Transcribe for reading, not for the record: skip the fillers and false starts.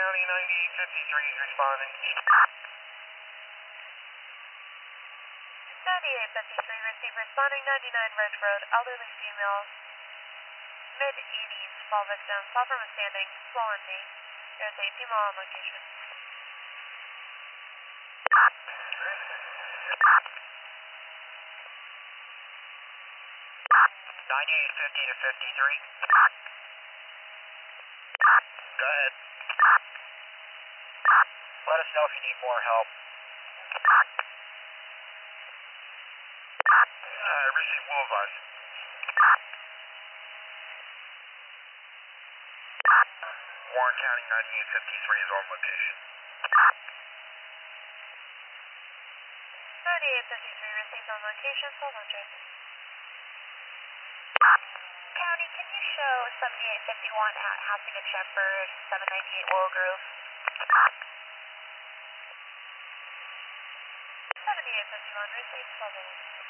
County 9853 responding. 9853, receive responding 99 Ridge Road, elderly female, mid-80s, fall victim, fall from a standing, swollen knee. There's a female on location. 9850 to 53. Go ahead. Let us know if you need more help. Receive will advise. Warren County 9853 is on location. 9853, received on location, full noche. County, can you show 7851 at Housing and Shepherd, 798 Willow Grove? 7851, received, full noche.